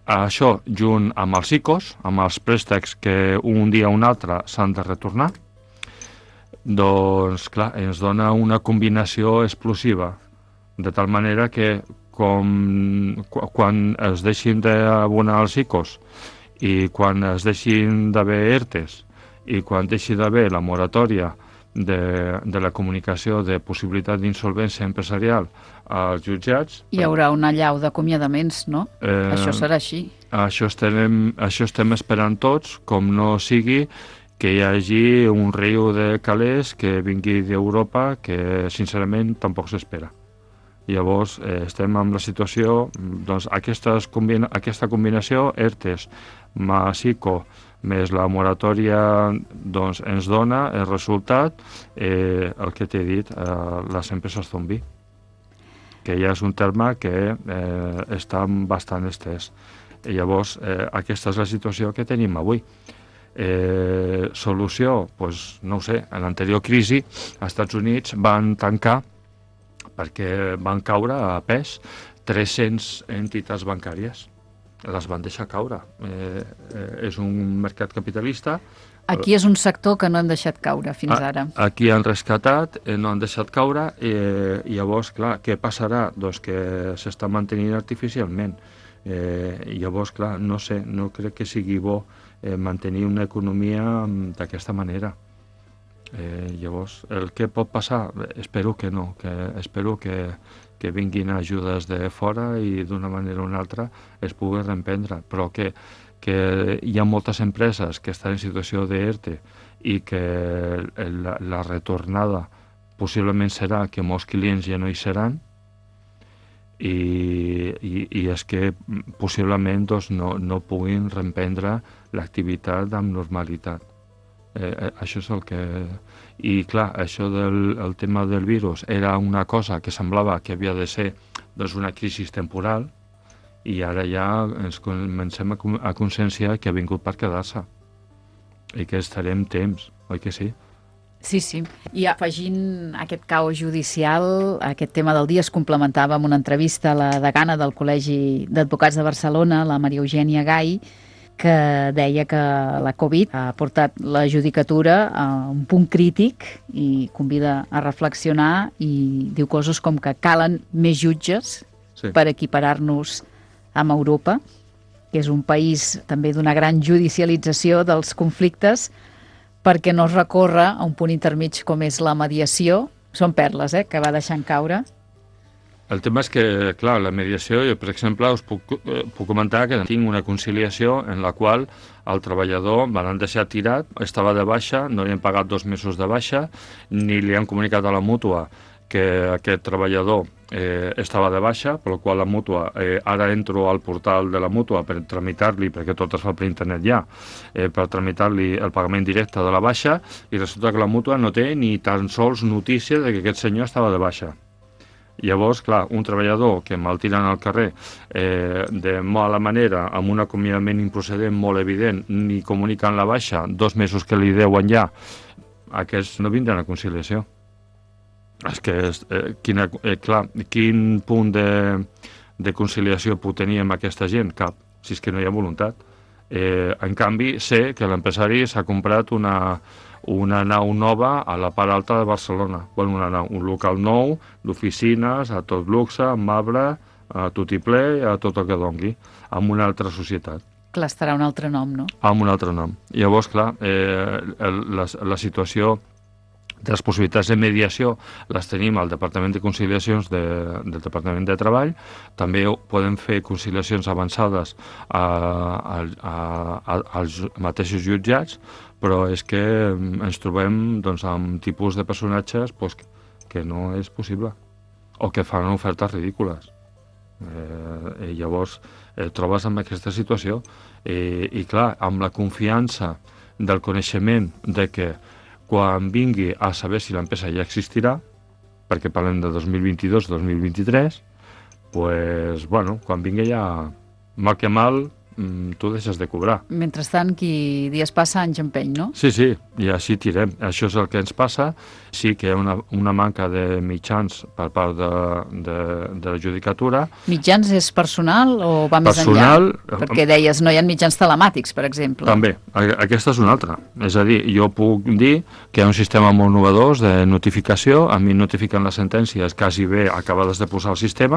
Això, junt amb els ICOs, amb els préstecs que un dia o un altre s'han de retornar, doncs, clar, ens dona una combinació explosiva, de tal manera que quan es deixin d'abonar els ICOs i quan es deixin d'haver ERTEs i quan deixi d'haver la moratòria de la comunicació de possibilitat d'insolvència empresarial als jutjats... Hi haurà una allau d'acomiadaments, no? Això serà així. Això estem esperant tots, com no sigui que hi hagi un riu de calés que vingui d'Europa que, sincerament, tampoc s'espera. Llavors, estem en la situació, doncs, aquesta combinació, ERTEs, més ICO, més la moratòria, doncs, ens dona el resultat, el que t'he dit, les empreses zombi, que ja és un terme que està bastant estès. I llavors, aquesta és la situació que tenim avui. Solució? Doncs, no ho sé, en l'anterior crisi, als Estats Units van tancar perquè van caure a pes 300 entitats bancàries. Les van deixar caure. És un mercat capitalista. Aquí és un sector que no hem deixat caure fins ara. Aquí han rescatat, no han deixat caure, i llavors, clar, què passarà? Doncs que s'està mantenint artificialment. Llavors, clar, no sé, no crec que sigui bo mantenir una economia d'aquesta manera. Llavors, el que pot passar? Espero que no, espero que vinguin ajudes de fora i d'una manera o una altra es pugui reemprendre, però que hi ha moltes empreses que estan en situació d'ERTE i que la retornada possiblement serà que molts clients ja no hi seran i és que possiblement doncs, no puguin reemprendre l'activitat amb normalitat. Això és el que... I clar, això del tema del virus era una cosa que semblava que havia de ser doncs, una crisi temporal i ara ja ens comencem a conscienciar que ha vingut per quedar-se i que estarem temps, oi que sí? Sí, sí. I afegint aquest caos judicial, aquest tema del dia es complementava amb una entrevista a la degana del Col·legi d'Advocats de Barcelona, la Maria Eugènia Gai, que deia que la Covid ha portat la judicatura a un punt crític i convida a reflexionar i diu coses com que calen més jutges per equiparar-nos amb Europa, que és un país també d'una gran judicialització dels conflictes, perquè no es recorre a un punt intermig com és la mediació. Són perles, que va deixant caure. El tema és que, clar, la mediació, jo, per exemple, us puc comentar que tinc una conciliació en la qual el treballador me l'han deixat tirat, estava de baixa, no li han pagat 2 mesos de baixa, ni li han comunicat a la mútua que aquest treballador estava de baixa, per la qual la mútua, ara entro al portal de la mútua per tramitar-li, perquè tot es fa per internet ja, per tramitar-li el pagament directe de la baixa, i resulta que la mútua no té ni tan sols notícia de que aquest senyor estava de baixa. Llavors, clar, un treballador que me'l tiren al carrer de mala manera, amb un acomiadament improcedent molt evident, ni comunicant la baixa, 2 mesos que li deuen ja, aquests no vindran a conciliació. És que, clar, quin punt de conciliació puc tenir amb aquesta gent? Cap, si és que no hi ha voluntat. En canvi, sé que l'empresari s'ha comprat una nau nova a la part alta de Barcelona. Bueno, un local nou, d'oficines, a tot luxe, amb marbre, a tot i ple, a tot el que dongui, amb una altra societat. Clar, estarà un altre nom, no? Amb un altre nom. Llavors, clar, la situació de les possibilitats de mediació les tenim al Departament de Conciliacions del Departament de Treball. També podem fer conciliacions avançades als mateixos jutjats, però és que ens trobem doncs, amb tipus de personatges doncs, que no és possible o que fan ofertes ridícules. Llavors trobes amb aquesta situació i clar, amb la confiança del coneixement de que quan vingui a saber si l'empresa ja existirà, perquè parlem de 2022-2023, pues, bueno, quan vingui ja, mal que mal, tu deixes de cobrar. Mentrestant, qui dies passa, anys empeny, no? Sí, i així tirem. Això és el que ens passa. Sí que hi ha una manca de mitjans per part de la judicatura. Mitjans és personal o va més enllà? Perquè deies, no hi ha mitjans telemàtics, per exemple. També. Aquesta és una altra. És a dir, jo puc dir que hi ha un sistema molt innovador de notificació. A mi notifiquen les sentències quasi bé acabades de posar al sistema,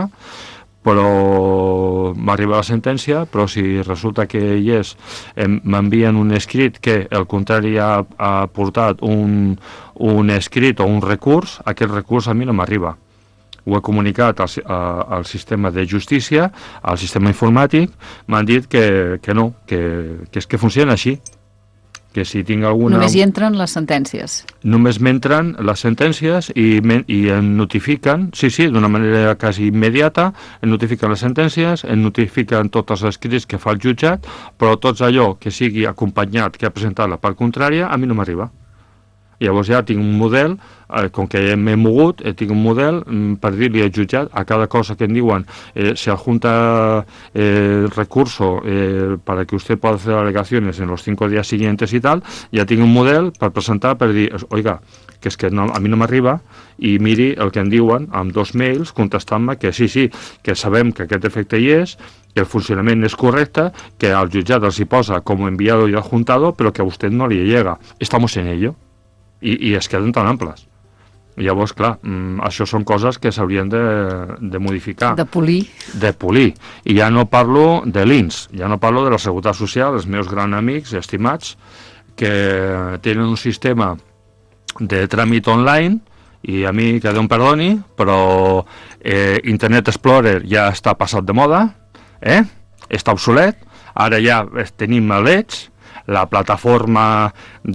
però m'arriba la sentència, però si resulta que m'envien un escrit que el contrari ha portat un escrit o un recurs, aquest recurs a mi no m'arriba. Ho he comunicat al sistema de justícia, al sistema informàtic, m'han dit que no, que és que funciona així. Que si tinc alguna... Només hi entren les sentències. Només m'entren les sentències i em notifiquen, sí, d'una manera quasi immediata, em notifiquen les sentències, em notifiquen tots els escrits que fa el jutjat, però tot allò que sigui acompanyat, que ha presentat la part contrària, a mi no m'arriba. Llavors ja tinc un model, com que m'he mogut, tinc un model per dir-li al jutjat a cada cosa que em diuen, se adjunta el recurso para que usted pueda hacer alegaciones en los 5 días siguientes y tal, ja tinc un model per presentar, per dir, oiga, que és que no, a mi no m'arriba, i miri el que em diuen amb 2 mails contestant-me que sí, que sabem que aquest efecte hi és, que el funcionament és correcte, que al jutjat els hi posa como enviado y adjuntado, pero que a usted no li llega. Estamos en ello. I es queden tan amples. Llavors, clar, això són coses que s'haurien de modificar. De polir. De polir. I ja no parlo de l'INS, ja no parlo de la Seguretat Social, els meus grans amics estimats, que tenen un sistema de tràmit online, i a mi que Déu em perdoni, però Internet Explorer ja està passat de moda, està obsolet, ara ja tenim l'Edge, la plataforma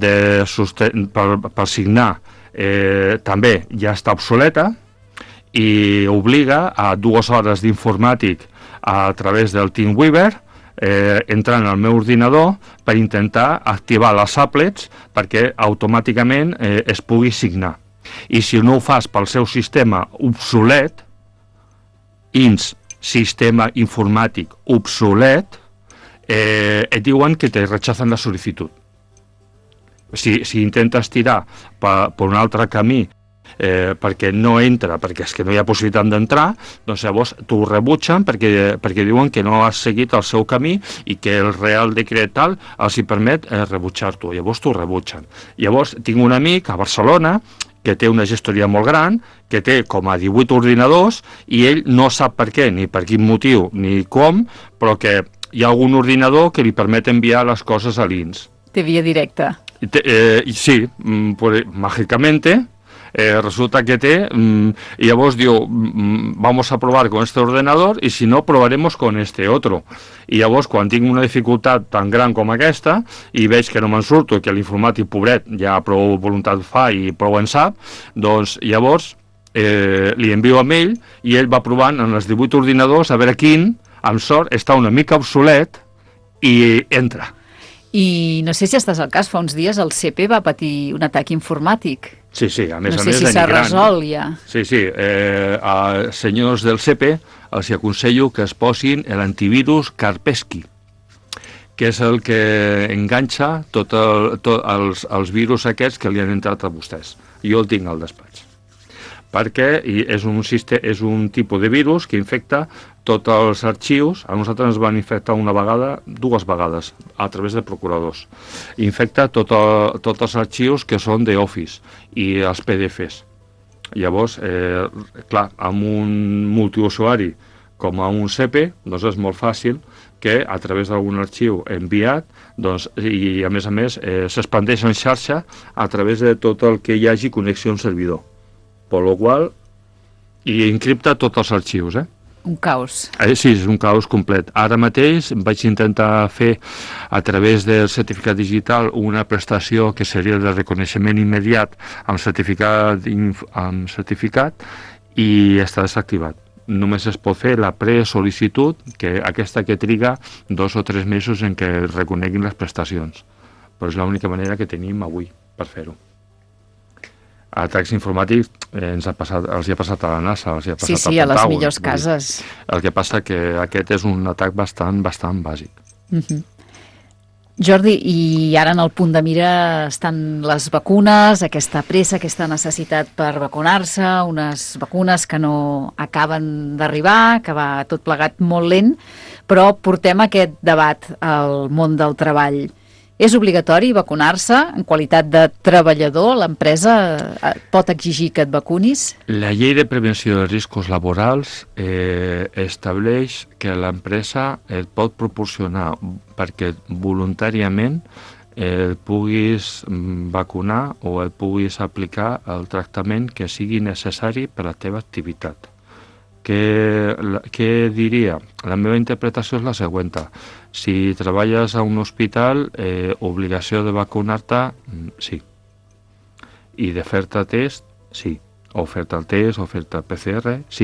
per signar també ja està obsoleta i obliga a 2 hores d'informàtic a través del TeamWeaver entrant al meu ordinador per intentar activar les applets perquè automàticament es pugui signar. I si no ho fas pel seu sistema obsolet, INS, sistema informàtic obsolet, et diuen que te rechazan la sol·licitud. Si intentes tirar per un altre camí perquè no entra, perquè és que no hi ha possibilitat d'entrar, doncs llavors t'ho rebutgen perquè diuen que no has seguit el seu camí i que el Real Decret tal els hi permet rebutjar-t'ho. Llavors t'ho rebutgen. Llavors tinc un amic a Barcelona que té una gestoria molt gran, que té com a 18 ordinadors i ell no sap per què, ni per quin motiu, ni com, però que hi ha algun ordinador que li permet enviar les coses a l'INS. Té via directa. Sí, mágicamente, resulta que té, y llavors diu, vamos a probar con este ordenador y si no, probaremos con este otro. I llavors, quan tinc una dificultat tan gran com aquesta i veig que no me'n surto i que l'informàtic, pobret, ja prou voluntat fa i prou en sap, doncs llavors li envio a ell i ell va provant en els 18 ordinadors a veure quin, amb sort, està una mica obsolet i entra. I no sé si estàs al cas, fa uns dies el CP va patir un atac informàtic. Sí, a més no sé si s'ha resolt ja. Sí, als senyors del CP els aconsello que es posin l'antivirus Kaspersky, que és el que enganxa tots els virus aquests que li han entrat a vostès. Jo el tinc al despatx. Perquè és un tipus de virus que infecta tots els arxius. A nosaltres ens van infectar dues vegades, a través de procuradors. Infecta tots els arxius que són d'Office i els PDFs. Llavors, clar, amb un multiusuari com a un CP, doncs és molt fàcil que a través d'algun arxiu enviat, doncs, i a més s'expandeix en xarxa a través de tot el que hi hagi connexió amb servidor. Per lo qual, i encripta tots els arxius, Un caos. Sí, és un caos complet. Ara mateix vaig intentar fer a través del certificat digital una prestació que seria el de reconeixement immediat amb certificat i està desactivat. Només es pot fer la pre-sol·licitud, que aquesta que triga 2 o 3 mesos en què reconeguin les prestacions. Però és l'única manera que tenim avui per fer-ho. Atacs informàtics els ha passat a la NASA, els ha passat a les millors cases. El que passa que aquest és un atac bastant bàsic. Jordi, i ara en el punt de mira estan les vacunes, aquesta pressa, aquesta necessitat per vacunar-se, unes vacunes que no acaben d'arribar, que va tot plegat molt lent, però portem aquest debat al món del treball. És obligatori vacunar-se en qualitat de treballador? L'empresa pot exigir que et vacunis? La llei de prevenció de riscos laborals estableix que l'empresa et pot proporcionar perquè voluntàriament et puguis vacunar o et puguis aplicar el tractament que sigui necessari per a la teva activitat. Què diria? La meva interpretació és la següent. Si treballes a un hospital, obligació de vacunar-te, sí. I de fer-te test, sí. O fer-te el test, o fer-te PCR, sí.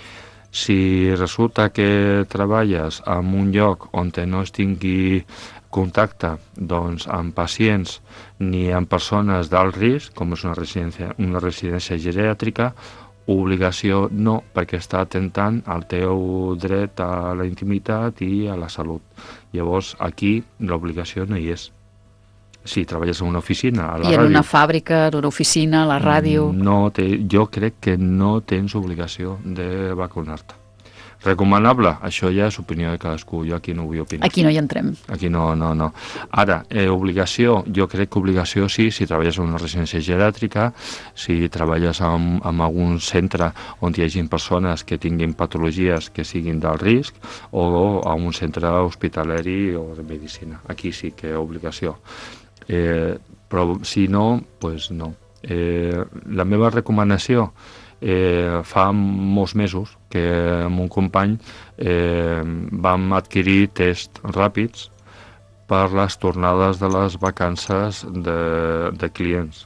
Si resulta que treballes en un lloc on no es tingui contacte amb pacients ni amb persones d'alt risc, com és una residència geriàtrica, obligació no, perquè està atentant al teu dret a la intimitat i a la salut. Llavors, aquí l'obligació no hi és. Si treballes en una oficina, a la ràdio... I en una fàbrica, en una oficina, a la ràdio... Jo crec que no tens obligació de vacunar-te. Recomanable? Això ja és opinió de cadascú, jo aquí no vull opinar. Aquí no hi entrem. Aquí no. Ara, obligació, jo crec que obligació sí, si treballes en una residència geriàtrica, si treballes en algun centre on hi hagi persones que tinguin patologies que siguin d'alt risc, o a un centre hospitalari o de medicina. Aquí sí que obligació. Però si no, doncs no. La meva recomanació, fa molts mesos que amb un company vam adquirir tests ràpids per les tornades de les vacances de clients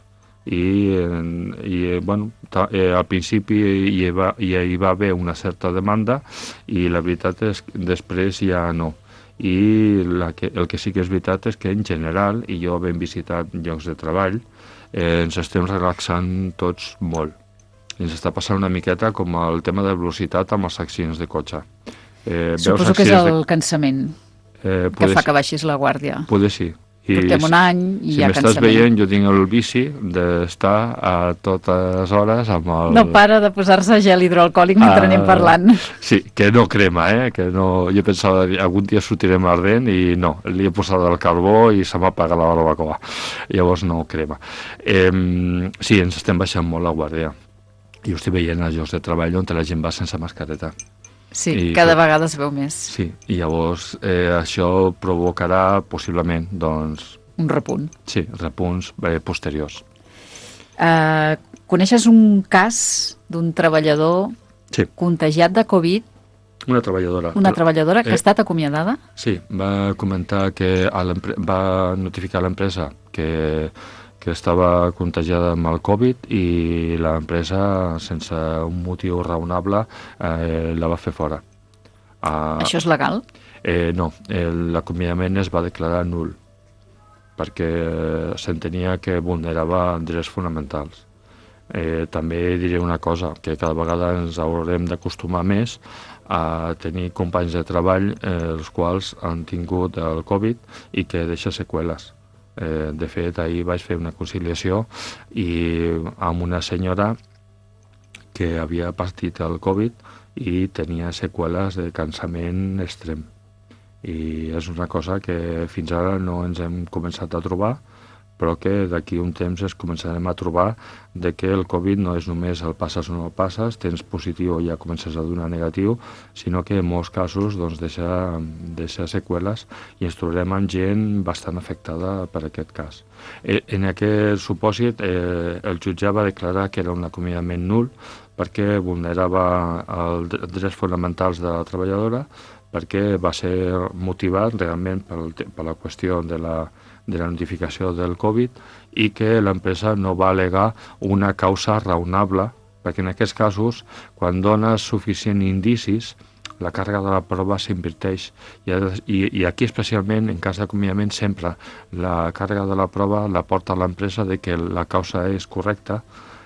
i bueno, al principi hi va haver una certa demanda i la veritat és que després ja no. I el que sí que és veritat és que en general, i jo havent visitat llocs de treball, ens estem relaxant tots molt. Ens està passant una miqueta com el tema de velocitat amb els accidents de cotxe. Suposo que és el cansament que fa que baixis la guàrdia. Poder sí. Portem un any i hi ha cansament. Si m'estàs veient, jo tinc el vici d'estar a totes hores amb el... No para de posar-se gel hidroalcohòlic mentre anem parlant. Sí, que no crema, que no... Jo pensava que algun dia sortirem ardent i no, li he posat el carbó i se m'apaga la barbacoa. Llavors no crema. Sí, ens estem baixant molt la guàrdia. I ho estic veient a llocs de treball on la gent va sense mascareta. Sí, cada vegada es veu més. Sí, i llavors això provocarà possiblement, doncs... Un repunt. Sí, repunts posteriors. Coneixes un cas d'un treballador contagiat de Covid? Una treballadora. Una treballadora que ha estat acomiadada? Sí, va comentar que va notificar a l'empresa que estava contagiada amb el Covid i l'empresa, sense un motiu raonable, la va fer fora. Això és legal? No, l'acomiadament es va declarar nul perquè s'entenia que vulnerava drets fonamentals. També diré una cosa, que cada vegada ens haurem d'acostumar més a tenir companys de treball els quals han tingut el Covid i que deixa seqüeles. De fet, ahir vaig fer una conciliació i amb una senyora que havia patit el Covid i tenia seqüeles de cansament extrem. I és una cosa que fins ara no ens hem començat a trobar, però que d'aquí un temps es començarem a trobar de que el Covid no és només el passes o no el passes, tens positiu i ja comences a donar negatiu, sinó que en molts casos doncs, deixa seqüeles i ens trobarem amb gent bastant afectada per aquest cas. En aquest supòsit, el jutge va declarar que era un acomiadament nul perquè vulnerava els drets fonamentals de la treballadora, perquè va ser motivat realment per la qüestió de la notificació del Covid i que l'empresa no va al·legar una causa raonable, perquè en aquests casos, quan dones suficient indicis, la càrrega de la prova s'inverteix i aquí especialment, en cas d'acomiadament, sempre la càrrega de la prova la porta a l'empresa de que la causa és correcta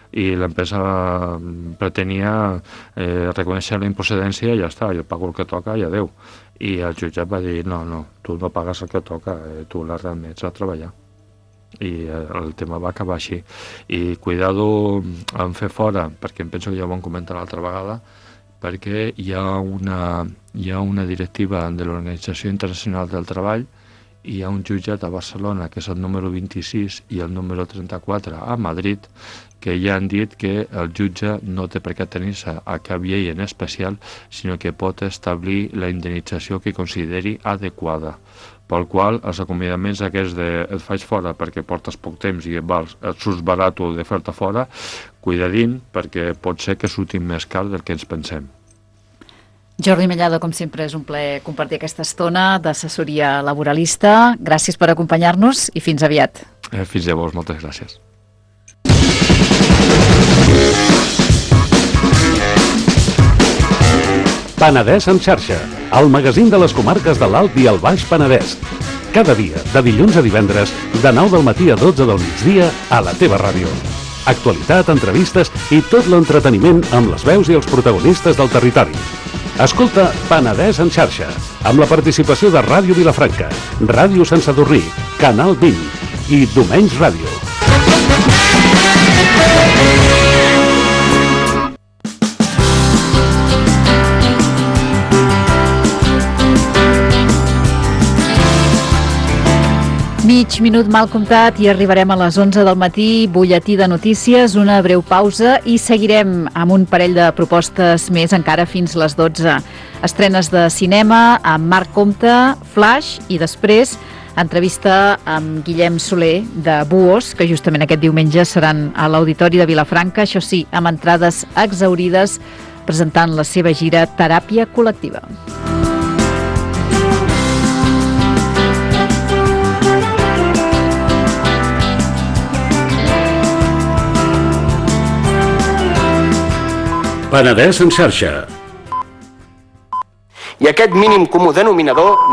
i l'empresa pretenia reconèixer la improcedència i ja està, jo pago el que toca i adeu. I el jutjat va dir, no, tu no pagues el que toca, tu la remets a treballar. I el tema va acabar així. I cuidado en fer fora, perquè em penso que ja ho vam comentar l'altra vegada, perquè hi ha una directiva de l'Organització Internacional del Treball i hi ha un jutjat a Barcelona, que és el número 26 i el número 34 a Madrid, que ja han dit que el jutge no té per què tenir-se a cap llei en especial, sinó que pot establir la indemnització que consideri adequada. Pel qual els acomiadaments aquests de et faig fora perquè portes poc temps i et surts barat de fer-te fora, cuidadín, perquè pot ser que surtin més car del que ens pensem. Jordi Mellado, com sempre, és un plaer compartir aquesta estona d'assessoria laboralista. Gràcies per acompanyar-nos i fins aviat. Fins llavors, moltes gràcies. Penedès en xarxa, el magazín de les comarques de l'Alt i el Baix Penedès. Cada dia, de dilluns a divendres, de 9 del matí a 12 del migdia, a la teva ràdio. Actualitat, entrevistes i tot l'entreteniment amb les veus i els protagonistes del territori. Escolta Penedès en xarxa, amb la participació de Ràdio Vilafranca, Ràdio Sant Sadurní, Canal 20 i Domenys Ràdio. Mig minut mal comptat i arribarem a les 11 del matí, butlletí de notícies, una breu pausa i seguirem amb un parell de propostes més encara fins les 12. Estrenes de cinema amb Marc Comte, Flash i després entrevista amb Guillem Soler de Buos, que justament aquest diumenge seran a l'Auditori de Vilafranca, això sí, amb entrades exhaurides, presentant la seva gira Teràpia Col·lectiva. Penedès en xarxa. I aquest mínim comú denominador